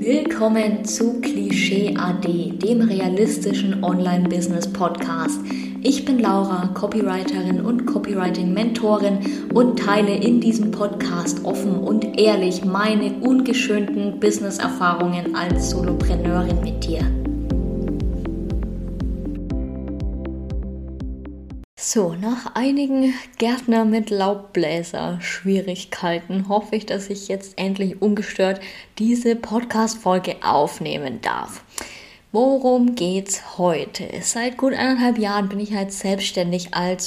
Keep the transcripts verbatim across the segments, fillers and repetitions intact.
Willkommen zu Klischee A D, dem realistischen Online-Business-Podcast. Ich bin Laura, Copywriterin und Copywriting-Mentorin und teile in diesem Podcast offen und ehrlich meine ungeschönten Business-Erfahrungen als Solopreneurin mit dir. So, nach einigen Gärtner mit Laubbläser-Schwierigkeiten hoffe ich, dass ich jetzt endlich ungestört diese Podcast-Folge aufnehmen darf. Worum geht's heute? Seit gut eineinhalb Jahren bin ich halt selbstständig als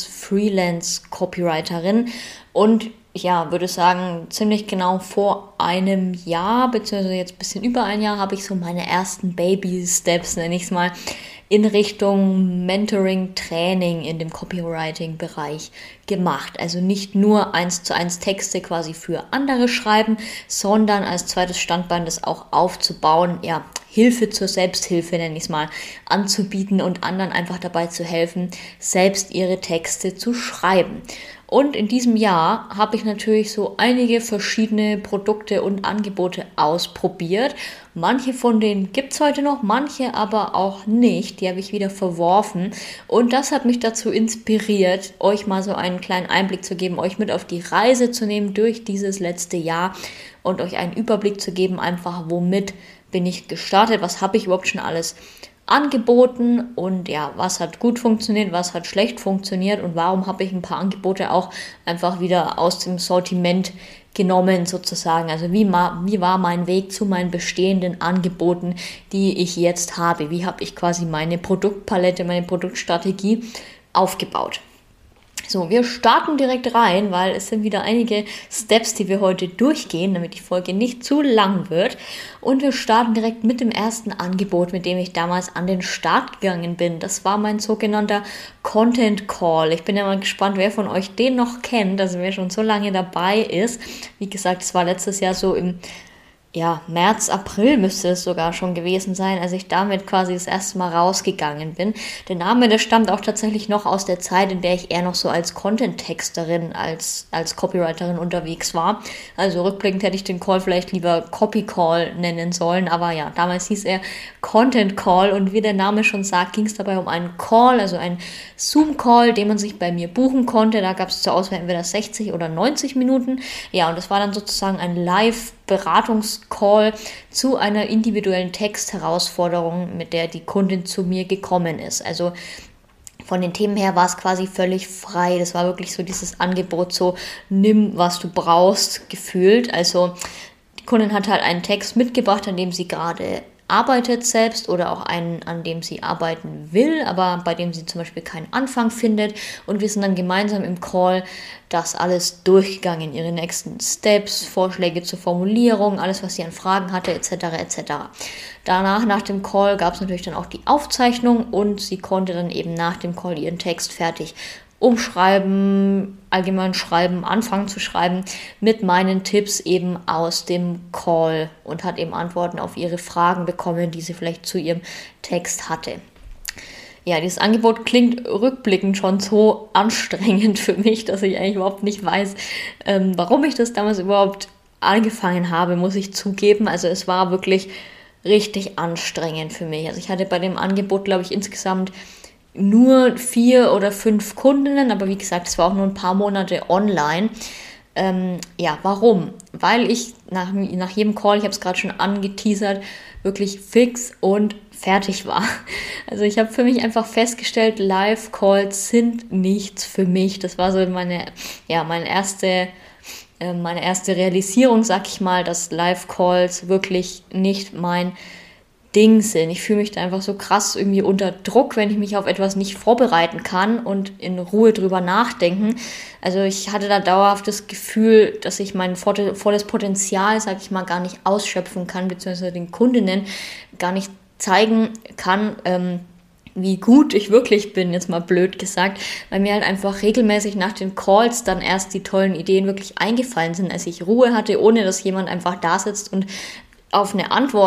Freelance-Copywriterin und ja, würde sagen, ziemlich genau vor einem Jahr, beziehungsweise jetzt ein bisschen über ein Jahr, habe ich so meine ersten Baby-Steps, nenne ich es mal, in Richtung Mentoring, Training in dem Copywriting-Bereich gemacht. Also nicht nur eins zu eins Texte quasi für andere schreiben, sondern als zweites Standbein das auch aufzubauen, ja, Hilfe zur Selbsthilfe, nenne ich es mal, anzubieten und anderen einfach dabei zu helfen, selbst ihre Texte zu schreiben. Und in diesem Jahr habe ich natürlich so einige verschiedene Produkte und Angebote ausprobiert. Manche von denen gibt es heute noch, manche aber auch nicht. Die habe ich wieder verworfen. Und das hat mich dazu inspiriert, euch mal so einen kleinen Einblick zu geben, euch mit auf die Reise zu nehmen durch dieses letzte Jahr und euch einen Überblick zu geben, einfach womit bin ich gestartet, was habe ich überhaupt schon alles angeboten und ja, was hat gut funktioniert, was hat schlecht funktioniert und warum habe ich ein paar Angebote auch einfach wieder aus dem Sortiment genommen sozusagen. Also wie, ma, wie war mein Weg zu meinen bestehenden Angeboten, die ich jetzt habe? Wie habe ich quasi meine Produktpalette, meine Produktstrategie aufgebaut? So, wir starten direkt rein, weil es sind wieder einige Steps, die wir heute durchgehen, damit die Folge nicht zu lang wird. Und wir starten direkt mit dem ersten Angebot, mit dem ich damals an den Start gegangen bin. Das war mein sogenannter Content Call. Ich bin ja mal gespannt, wer von euch den noch kennt, also wer schon so lange dabei ist. Wie gesagt, es war letztes Jahr so im Ja, März, April müsste es sogar schon gewesen sein, als ich damit quasi das erste Mal rausgegangen bin. Der Name, der stammt auch tatsächlich noch aus der Zeit, in der ich eher noch so als Content-Texterin, als, als Copywriterin unterwegs war. Also rückblickend hätte ich den Call vielleicht lieber Copy-Call nennen sollen, aber ja, damals hieß er Content-Call und wie der Name schon sagt, ging es dabei um einen Call, also einen Zoom-Call, den man sich bei mir buchen konnte. Da gab es zur Auswahl entweder sechzig oder neunzig Minuten. Ja, und das war dann sozusagen ein Live- Beratungscall zu einer individuellen Textherausforderung, mit der die Kundin zu mir gekommen ist. Also von den Themen her war es quasi völlig frei. Das war wirklich so dieses Angebot, so nimm, was du brauchst, gefühlt. Also die Kundin hat halt einen Text mitgebracht, an dem sie gerade arbeitet selbst oder auch einen, an dem sie arbeiten will, aber bei dem sie zum Beispiel keinen Anfang findet. Und wir sind dann gemeinsam im Call das alles durchgegangen, ihre nächsten Steps, Vorschläge zur Formulierung, alles, was sie an Fragen hatte, et cetera et cetera. Danach, nach dem Call, gab es natürlich dann auch die Aufzeichnung und sie konnte dann eben nach dem Call ihren Text fertig umschreiben, allgemein schreiben, anfangen zu schreiben mit meinen Tipps eben aus dem Call und hat eben Antworten auf ihre Fragen bekommen, die sie vielleicht zu ihrem Text hatte. Ja, dieses Angebot klingt rückblickend schon so anstrengend für mich, dass ich eigentlich überhaupt nicht weiß, ähm, warum ich das damals überhaupt angefangen habe, muss ich zugeben. Also es war wirklich richtig anstrengend für mich. Also ich hatte bei dem Angebot, glaube ich, insgesamt nur vier oder fünf Kundinnen, aber wie gesagt, es war auch nur ein paar Monate online. Ähm, ja, warum? Weil ich nach, nach jedem Call, ich habe es gerade schon angeteasert, wirklich fix und fertig war. Also ich habe für mich einfach festgestellt, Live-Calls sind nichts für mich. Das war so meine, ja, meine erste, äh, meine erste Realisierung, sag ich mal, dass Live-Calls wirklich nicht mein Ding sind. Ich fühle mich da einfach so krass irgendwie unter Druck, wenn ich mich auf etwas nicht vorbereiten kann und in Ruhe drüber nachdenken. Also ich hatte da dauerhaft das Gefühl, dass ich mein volles Potenzial, sag ich mal, gar nicht ausschöpfen kann, beziehungsweise den Kundinnen gar nicht zeigen kann, ähm, wie gut ich wirklich bin, jetzt mal blöd gesagt, weil mir halt einfach regelmäßig nach den Calls dann erst die tollen Ideen wirklich eingefallen sind, als ich Ruhe hatte, ohne dass jemand einfach da sitzt und auf eine Antwort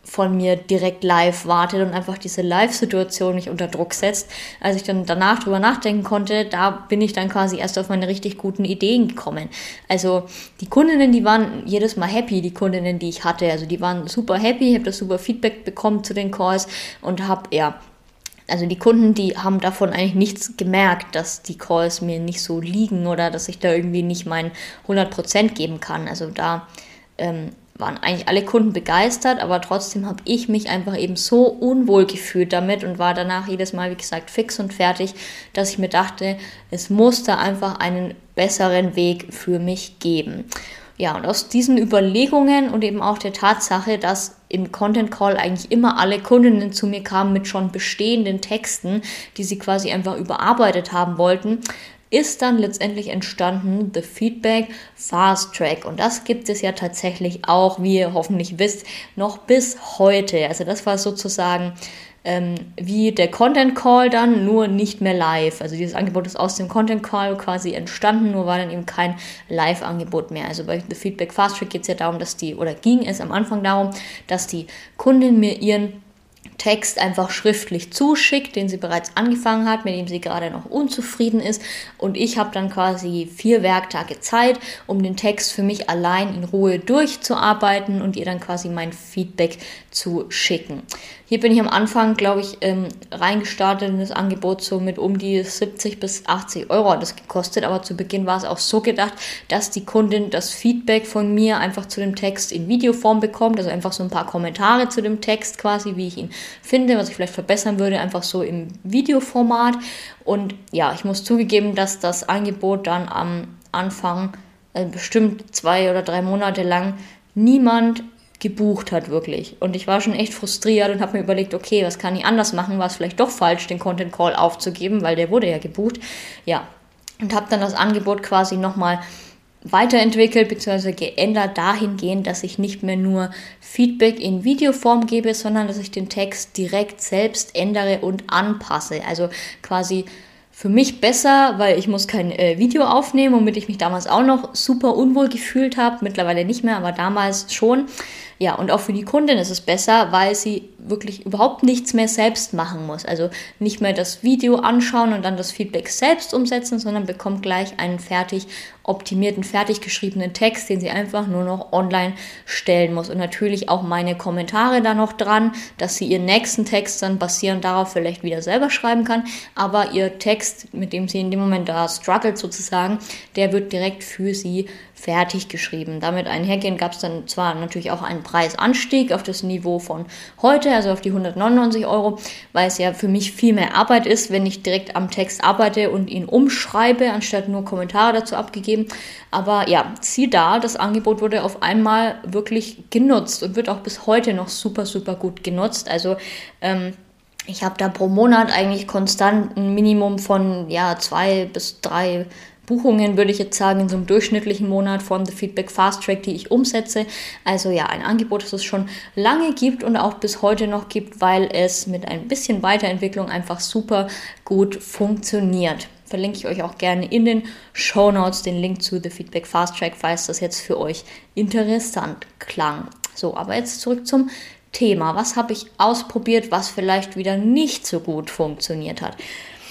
von mir direkt live wartet und einfach diese Live-Situation mich unter Druck setzt. Als ich dann danach drüber nachdenken konnte, da bin ich dann quasi erst auf meine richtig guten Ideen gekommen. Also die Kundinnen, die waren jedes Mal happy, die Kundinnen, die ich hatte. Also die waren super happy, ich habe das super Feedback bekommen zu den Calls und habe, ja, also die Kunden, die haben davon eigentlich nichts gemerkt, dass die Calls mir nicht so liegen oder dass ich da irgendwie nicht mein hundert Prozent geben kann. Also da ähm, waren eigentlich alle Kunden begeistert, aber trotzdem habe ich mich einfach eben so unwohl gefühlt damit und war danach jedes Mal, wie gesagt, fix und fertig, dass ich mir dachte, es muss da einfach einen besseren Weg für mich geben. Ja, und aus diesen Überlegungen und eben auch der Tatsache, dass im Content Call eigentlich immer alle Kundinnen zu mir kamen mit schon bestehenden Texten, die sie quasi einfach überarbeitet haben wollten, ist dann letztendlich entstanden The Feedback Fast Track. Und das gibt es ja tatsächlich auch, wie ihr hoffentlich wisst, noch bis heute. Also das war sozusagen ähm, wie der Content Call dann, nur nicht mehr live. Also dieses Angebot ist aus dem Content Call quasi entstanden, nur war dann eben kein Live-Angebot mehr. Also bei The Feedback Fast Track geht es ja darum, dass die, oder ging es am Anfang darum, dass die Kundin mir ihren Text einfach schriftlich zuschickt, den sie bereits angefangen hat, mit dem sie gerade noch unzufrieden ist, und ich habe dann quasi vier Werktage Zeit, um den Text für mich allein in Ruhe durchzuarbeiten und ihr dann quasi mein Feedback zu schicken. Hier bin ich am Anfang, glaube ich, ähm, reingestartet in das Angebot so mit um die siebzig bis achtzig Euro hat das gekostet, aber zu Beginn war es auch so gedacht, dass die Kundin das Feedback von mir einfach zu dem Text in Videoform bekommt, also einfach so ein paar Kommentare zu dem Text quasi, wie ich ihn finde, was ich vielleicht verbessern würde, einfach so im Videoformat. Und ja, ich muss zugeben, dass das Angebot dann am Anfang äh, bestimmt zwei oder drei Monate lang niemand gebucht hat, wirklich. Und ich war schon echt frustriert und habe mir überlegt, okay, was kann ich anders machen? War es vielleicht doch falsch, den Content Call aufzugeben, weil der wurde ja gebucht. Ja, und habe dann das Angebot quasi nochmal weiterentwickelt bzw. geändert dahingehend, dass ich nicht mehr nur Feedback in Videoform gebe, sondern dass ich den Text direkt selbst ändere und anpasse. Also quasi für mich besser, weil ich muss kein äh, Video aufnehmen, womit ich mich damals auch noch super unwohl gefühlt habe. Mittlerweile nicht mehr, aber damals schon. Ja, und auch für die Kundin ist es besser, weil sie wirklich überhaupt nichts mehr selbst machen muss. Also nicht mehr das Video anschauen und dann das Feedback selbst umsetzen, sondern bekommt gleich einen fertig optimierten, fertig geschriebenen Text, den sie einfach nur noch online stellen muss. Und natürlich auch meine Kommentare da noch dran, dass sie ihren nächsten Text dann basierend darauf vielleicht wieder selber schreiben kann. Aber ihr Text, mit dem sie in dem Moment da struggelt sozusagen, der wird direkt für sie fertig geschrieben. Damit einhergehend gab es dann zwar natürlich auch einen Preisanstieg auf das Niveau von heute, also auf die hundertneunundneunzig Euro, weil es ja für mich viel mehr Arbeit ist, wenn ich direkt am Text arbeite und ihn umschreibe, anstatt nur Kommentare dazu abgegeben. Aber ja, sieh da, das Angebot wurde auf einmal wirklich genutzt und wird auch bis heute noch super, super gut genutzt. Also ähm, ich habe da pro Monat eigentlich konstant ein Minimum von ja zwei bis drei Buchungen, würde ich jetzt sagen, in so einem durchschnittlichen Monat von The Feedback Fast Track, die ich umsetze. Also ja, ein Angebot, das es schon lange gibt und auch bis heute noch gibt, weil es mit ein bisschen Weiterentwicklung einfach super gut funktioniert. Verlinke ich euch auch gerne in den Shownotes den Link zu The Feedback Fast Track, falls das jetzt für euch interessant klang. So, aber jetzt zurück zum Thema. Was habe ich ausprobiert, was vielleicht wieder nicht so gut funktioniert hat?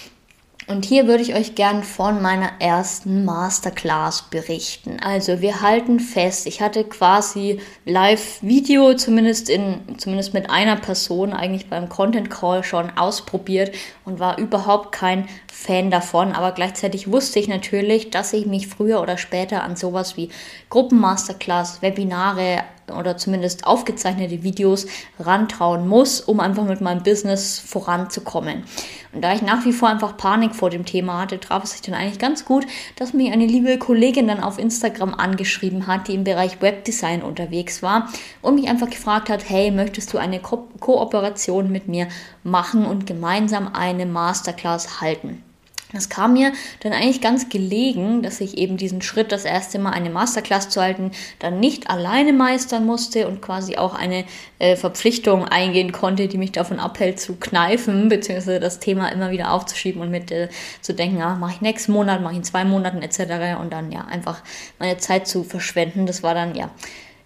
Und hier würde ich euch gern von meiner ersten Masterclass berichten. Also wir halten fest, ich hatte quasi Live-Video, zumindest in, zumindest mit einer Person eigentlich beim Content Call schon ausprobiert und war überhaupt kein Fan davon. Aber gleichzeitig wusste ich natürlich, dass ich mich früher oder später an sowas wie Gruppenmasterclass, Webinare oder zumindest aufgezeichnete Videos rantrauen muss, um einfach mit meinem Business voranzukommen. Und da ich nach wie vor einfach Panik vor dem Thema hatte, traf es sich dann eigentlich ganz gut, dass mich eine liebe Kollegin dann auf Instagram angeschrieben hat, die im Bereich Webdesign unterwegs war und mich einfach gefragt hat, hey, möchtest du eine Ko- Kooperation mit mir machen und gemeinsam eine Masterclass halten? Das kam mir dann eigentlich ganz gelegen, dass ich eben diesen Schritt, das erste Mal eine Masterclass zu halten, dann nicht alleine meistern musste und quasi auch eine äh, Verpflichtung eingehen konnte, die mich davon abhält zu kneifen, beziehungsweise das Thema immer wieder aufzuschieben und mit äh, zu denken, ah, mache ich nächsten Monat, mache ich in zwei Monaten et cetera und dann ja einfach meine Zeit zu verschwenden. Das war dann ja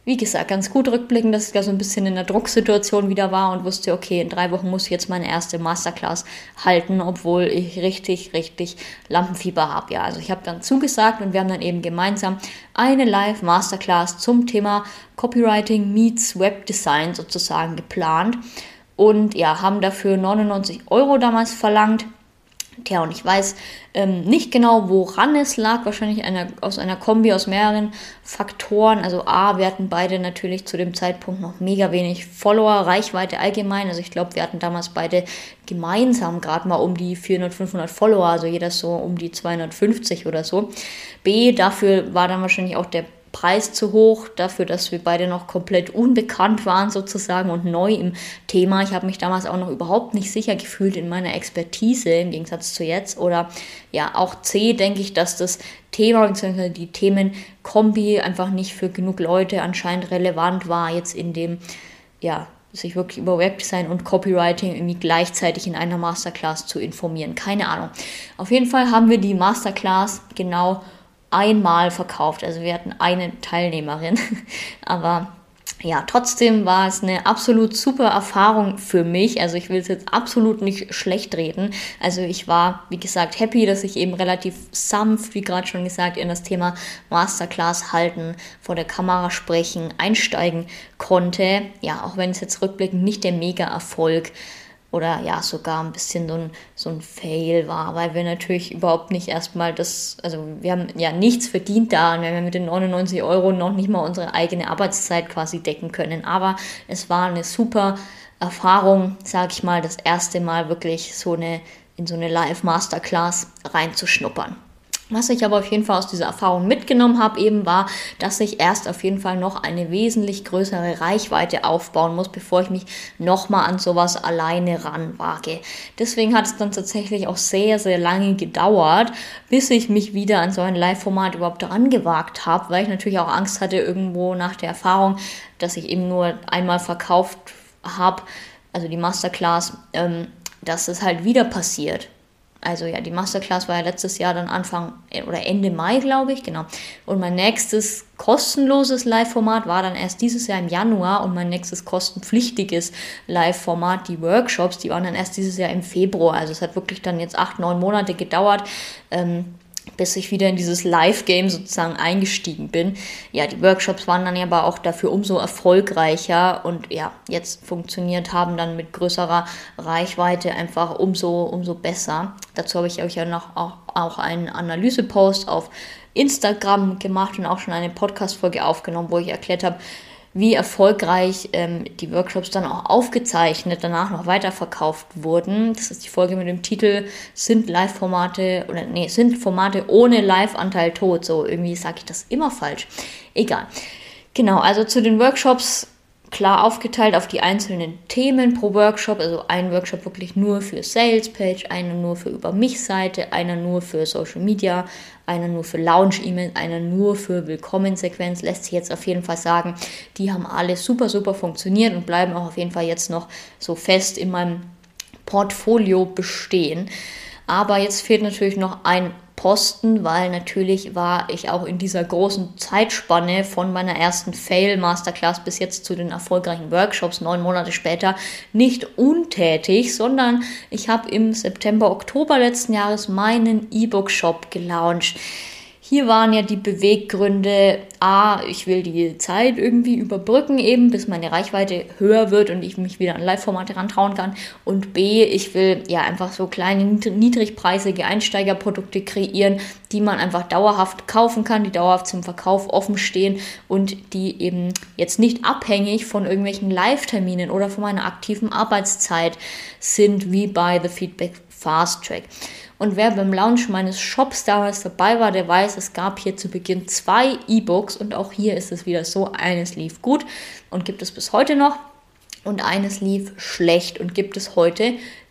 wie gesagt, ganz gut rückblickend, dass ich da so ein bisschen in der Drucksituation wieder war und wusste, okay, in drei Wochen muss ich jetzt meine erste Masterclass halten, obwohl ich richtig, richtig Lampenfieber habe. Ja, also ich habe dann zugesagt und wir haben dann eben gemeinsam eine Live-Masterclass zum Thema Copywriting meets Webdesign sozusagen geplant und ja, haben dafür neunundneunzig Euro damals verlangt. Tja, und ich weiß ähm, nicht genau, woran es lag. Wahrscheinlich einer, aus einer Kombi aus mehreren Faktoren. Also A, wir hatten beide natürlich zu dem Zeitpunkt noch mega wenig Follower, Reichweite allgemein. Also ich glaube, wir hatten damals beide gemeinsam gerade mal um die vierhundert, fünfhundert Follower. Also jeder so um die zweihundertfünfzig oder so. B, dafür war dann wahrscheinlich auch der Preis zu hoch, dafür, dass wir beide noch komplett unbekannt waren sozusagen und neu im Thema. Ich habe mich damals auch noch überhaupt nicht sicher gefühlt in meiner Expertise im Gegensatz zu jetzt. Oder ja, auch C, denke ich, dass das Thema bzw. die Themenkombi einfach nicht für genug Leute anscheinend relevant war, jetzt in dem, ja, sich wirklich über Webdesign und Copywriting irgendwie gleichzeitig in einer Masterclass zu informieren. Keine Ahnung. Auf jeden Fall haben wir die Masterclass genau einmal verkauft. Also wir hatten eine Teilnehmerin, aber ja, trotzdem war es eine absolut super Erfahrung für mich. Also ich will es jetzt absolut nicht schlecht reden. Also ich war, wie gesagt, happy, dass ich eben relativ sanft, wie gerade schon gesagt, in das Thema Masterclass halten, vor der Kamera sprechen, einsteigen konnte. Ja, auch wenn es jetzt rückblickend nicht der Mega-Erfolg oder ja, sogar ein bisschen so ein, so ein Fail war, weil wir natürlich überhaupt nicht erstmal das, also wir haben ja nichts verdient da und wir haben mit den neunundneunzig Euro noch nicht mal unsere eigene Arbeitszeit quasi decken können. Aber es war eine super Erfahrung, sag ich mal, das erste Mal wirklich so eine, in so eine Live-Masterclass reinzuschnuppern. Was ich aber auf jeden Fall aus dieser Erfahrung mitgenommen habe, eben war, dass ich erst auf jeden Fall noch eine wesentlich größere Reichweite aufbauen muss, bevor ich mich nochmal an sowas alleine ranwage. Deswegen hat es dann tatsächlich auch sehr, sehr lange gedauert, bis ich mich wieder an so ein Live-Format überhaupt rangewagt habe, weil ich natürlich auch Angst hatte irgendwo nach der Erfahrung, dass ich eben nur einmal verkauft habe, also die Masterclass, ähm, dass es halt wieder passiert. Also ja, die Masterclass war ja letztes Jahr dann Anfang oder Ende Mai, glaube ich, genau. Und mein nächstes kostenloses Live-Format war dann erst dieses Jahr im Januar und mein nächstes kostenpflichtiges Live-Format, die Workshops, die waren dann erst dieses Jahr im Februar. Also es hat wirklich dann jetzt acht, neun Monate gedauert, ähm, bis ich wieder in dieses Live-Game sozusagen eingestiegen bin. Ja, die Workshops waren dann aber auch dafür umso erfolgreicher und ja, jetzt funktioniert haben dann mit größerer Reichweite einfach umso, umso besser. Dazu habe ich euch ja noch auch, auch einen Analyse-Post auf Instagram gemacht und auch schon eine Podcast-Folge aufgenommen, wo ich erklärt habe, wie erfolgreich ähm, die Workshops dann auch aufgezeichnet, danach noch weiterverkauft wurden. Das ist die Folge mit dem Titel Sind Live-Formate, oder nee, sind Formate ohne Live-Anteil tot? So, irgendwie sage ich das immer falsch. Egal. Genau, also zu den Workshops klar aufgeteilt auf die einzelnen Themen pro Workshop, also ein Workshop wirklich nur für Salespage, einer nur für Über-mich-Seite, einer nur für Social Media, einer nur für Launch-E-Mail, einer nur für Willkommensequenz, lässt sich jetzt auf jeden Fall sagen, die haben alle super, super funktioniert und bleiben auch auf jeden Fall jetzt noch so fest in meinem Portfolio bestehen. Aber jetzt fehlt natürlich noch ein Posten, weil natürlich war ich auch in dieser großen Zeitspanne von meiner ersten Fail-Masterclass bis jetzt zu den erfolgreichen Workshops, neun Monate später, nicht untätig, sondern ich habe im September, Oktober letzten Jahres meinen E-Book-Shop gelauncht. Hier waren ja die Beweggründe, A, ich will die Zeit irgendwie überbrücken eben, bis meine Reichweite höher wird und ich mich wieder an Live-Formate rantrauen kann. Und B, ich will ja einfach so kleine, niedrigpreisige Einsteigerprodukte kreieren, die man einfach dauerhaft kaufen kann, die dauerhaft zum Verkauf offen stehen und die eben jetzt nicht abhängig von irgendwelchen Live-Terminen oder von meiner aktiven Arbeitszeit sind, wie bei The Feedback Fast Track. Und wer beim Launch meines Shops damals dabei war, der weiß, es gab hier zu Beginn zwei E-Books und auch hier ist es wieder so, eines lief gut und gibt es bis heute noch und eines lief schlecht und gibt es heute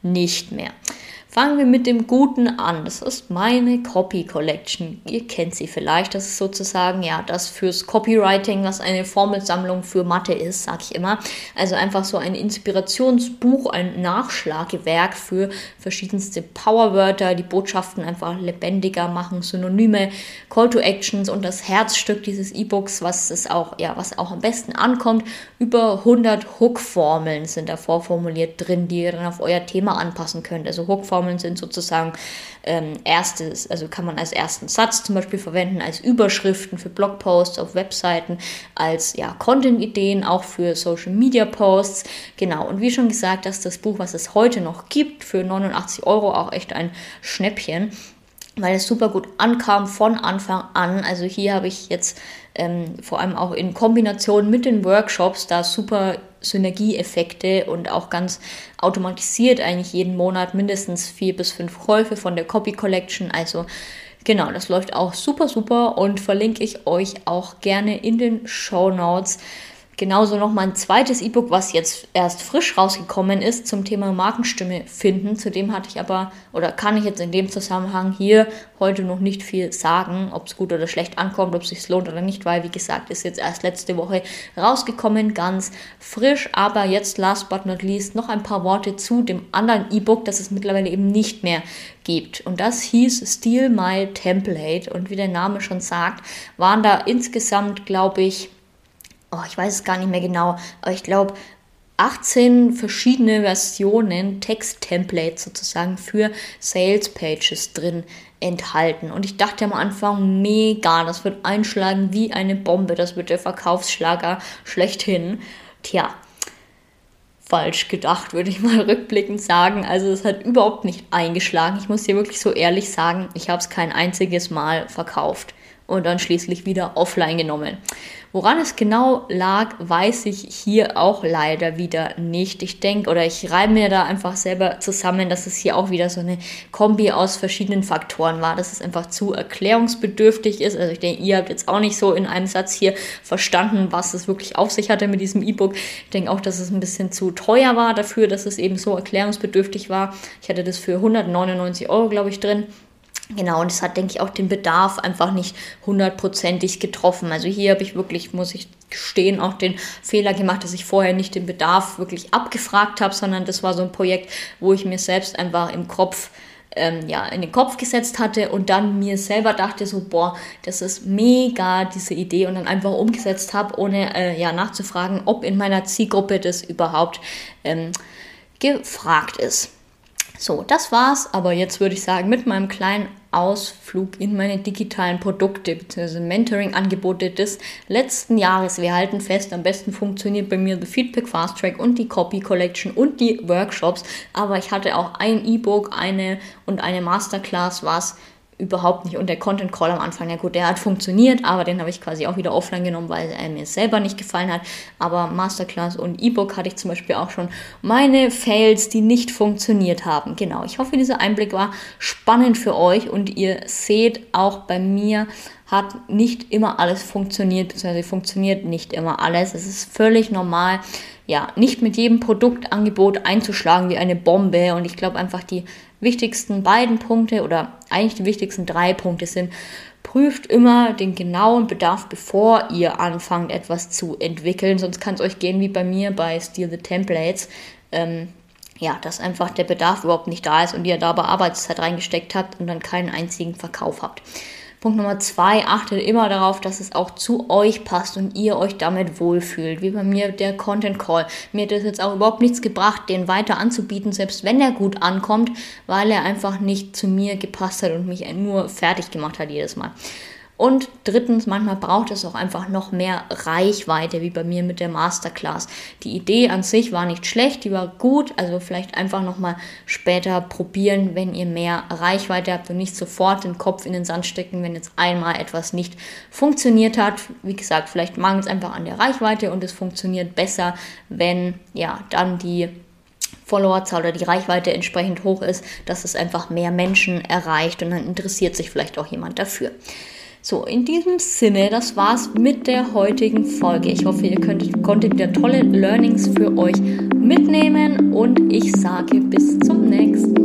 nicht mehr. Fangen wir mit dem Guten an. Das ist meine Copy Collection. Ihr kennt sie vielleicht. Das ist sozusagen ja das fürs Copywriting, was eine Formelsammlung für Mathe ist, sag ich immer. Also einfach so ein Inspirationsbuch, ein Nachschlagewerk für verschiedenste Powerwörter, die Botschaften einfach lebendiger machen, Synonyme, Call to Actions und das Herzstück dieses E-Books, was es auch ja, was auch am besten ankommt. Über hundert Hook-Formeln sind da vorformuliert drin, die ihr dann auf euer Thema anpassen könnt. Also Hook-Formeln sind sozusagen ähm, erstes, also kann man als ersten Satz zum Beispiel verwenden, als Überschriften für Blogposts auf Webseiten, als ja, Content-Ideen, auch für Social-Media-Posts. Genau, und wie schon gesagt, das ist das Buch, was es heute noch gibt, für neunundachtzig Euro, auch echt ein Schnäppchen, weil es super gut ankam von Anfang an. Also hier habe ich jetzt ähm, vor allem auch in Kombination mit den Workshops da super Synergieeffekte und auch ganz automatisiert eigentlich jeden Monat mindestens vier bis fünf Käufe von der Copy Collection. Also genau, das läuft auch super, super und verlinke ich euch auch gerne in den Shownotes. Genauso noch mal ein zweites E-Book, was jetzt erst frisch rausgekommen ist zum Thema Markenstimme finden. Zudem hatte ich aber, oder kann ich jetzt in dem Zusammenhang hier heute noch nicht viel sagen, ob es gut oder schlecht ankommt, ob es sich lohnt oder nicht, weil, wie gesagt, ist jetzt erst letzte Woche rausgekommen, ganz frisch. Aber jetzt, last but not least, noch ein paar Worte zu dem anderen E-Book, das es mittlerweile eben nicht mehr gibt. Und das hieß Steal My Template. Und wie der Name schon sagt, waren da insgesamt, glaube ich, oh, ich weiß es gar nicht mehr genau, aber ich glaube achtzehn verschiedene Versionen, Text-Templates sozusagen für Sales-Pages drin enthalten. Und ich dachte am Anfang, mega, das wird einschlagen wie eine Bombe, das wird der Verkaufsschlager schlechthin. Tja, falsch gedacht, würde ich mal rückblickend sagen. Also es hat überhaupt nicht eingeschlagen. Ich muss dir wirklich so ehrlich sagen, ich habe es kein einziges Mal verkauft und dann schließlich wieder offline genommen. Woran es genau lag, weiß ich hier auch leider wieder nicht. Ich denke, oder ich reibe mir da einfach selber zusammen, dass es hier auch wieder so eine Kombi aus verschiedenen Faktoren war, dass es einfach zu erklärungsbedürftig ist. Also ich denke, ihr habt jetzt auch nicht so in einem Satz hier verstanden, was es wirklich auf sich hatte mit diesem E-Book. Ich denke auch, dass es ein bisschen zu teuer war dafür, dass es eben so erklärungsbedürftig war. Ich hatte das für hundertneunundneunzig Euro, glaube ich, drin. Genau, und es hat, denke ich, auch den Bedarf einfach nicht hundertprozentig getroffen. Also hier habe ich wirklich, muss ich gestehen, auch den Fehler gemacht, dass ich vorher nicht den Bedarf wirklich abgefragt habe, sondern das war so ein Projekt, wo ich mir selbst einfach im Kopf, ähm, ja, in den Kopf gesetzt hatte und dann mir selber dachte so, boah, das ist mega, diese Idee, und dann einfach umgesetzt habe, ohne äh, ja, nachzufragen, ob in meiner Zielgruppe das überhaupt ähm, gefragt ist. So, das war's, aber jetzt würde ich sagen, mit meinem kleinen Ausflug in meine digitalen Produkte bzw. Mentoring-Angebote des letzten Jahres. Wir halten fest, am besten funktioniert bei mir The Feedback Fast Track und die Copy Collection und die Workshops, aber ich hatte auch ein E-Book, eine und eine Masterclass, was überhaupt nicht. Und der Content Call am Anfang, ja gut, der hat funktioniert, aber den habe ich quasi auch wieder offline genommen, weil er mir selber nicht gefallen hat. Aber Masterclass und E-Book hatte ich zum Beispiel auch schon meine Fails, die nicht funktioniert haben. Genau, ich hoffe, dieser Einblick war spannend für euch und ihr seht, auch bei mir hat nicht immer alles funktioniert, beziehungsweise funktioniert nicht immer alles. Es ist völlig normal, ja, nicht mit jedem Produktangebot einzuschlagen wie eine Bombe. Und ich glaube einfach, die wichtigsten beiden Punkte oder eigentlich die wichtigsten drei Punkte sind: Prüft immer den genauen Bedarf, bevor ihr anfangt, etwas zu entwickeln. Sonst kann es euch gehen wie bei mir bei Steal the Templates. Ähm, ja, dass einfach der Bedarf überhaupt nicht da ist und ihr da aber Arbeitszeit reingesteckt habt und dann keinen einzigen Verkauf habt. Punkt Nummer zwei, achtet immer darauf, dass es auch zu euch passt und ihr euch damit wohlfühlt. Wie bei mir der Content Call. Mir hat das jetzt auch überhaupt nichts gebracht, den weiter anzubieten, selbst wenn er gut ankommt, weil er einfach nicht zu mir gepasst hat und mich nur fertig gemacht hat jedes Mal. Und drittens, manchmal braucht es auch einfach noch mehr Reichweite, wie bei mir mit der Masterclass. Die Idee an sich war nicht schlecht, die war gut, also vielleicht einfach nochmal später probieren, wenn ihr mehr Reichweite habt und nicht sofort den Kopf in den Sand stecken, wenn jetzt einmal etwas nicht funktioniert hat. Wie gesagt, vielleicht mangelt es einfach an der Reichweite und es funktioniert besser, wenn ja dann die Followerzahl oder die Reichweite entsprechend hoch ist, dass es einfach mehr Menschen erreicht und dann interessiert sich vielleicht auch jemand dafür. So, in diesem Sinne, das war's mit der heutigen Folge. Ich hoffe, ihr könnt, konntet wieder tolle Learnings für euch mitnehmen und ich sage bis zum nächsten Mal.